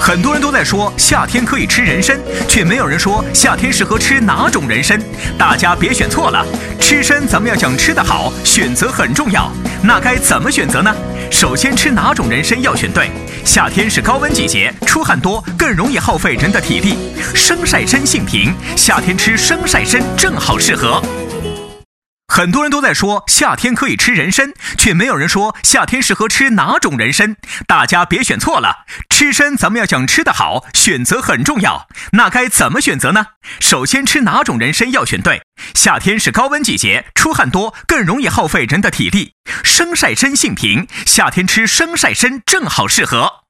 很多人都在说夏天可以吃人参，却没有人说夏天适合吃哪种人参。大家别选错了，吃参咱们要想吃得好，选择很重要。那该怎么选择呢？首先吃哪种人参要选对。夏天是高温季节，出汗多，更容易耗费人的体力。生晒参性平，夏天吃生晒参正好适合。很多人都在说夏天可以吃人参，却没有人说夏天适合吃哪种人参。大家别选错了，吃参咱们要想吃得好，选择很重要。那该怎么选择呢？首先吃哪种人参要选对。夏天是高温季节，出汗多，更容易耗费人的体力。生晒参性平，夏天吃生晒参正好适合。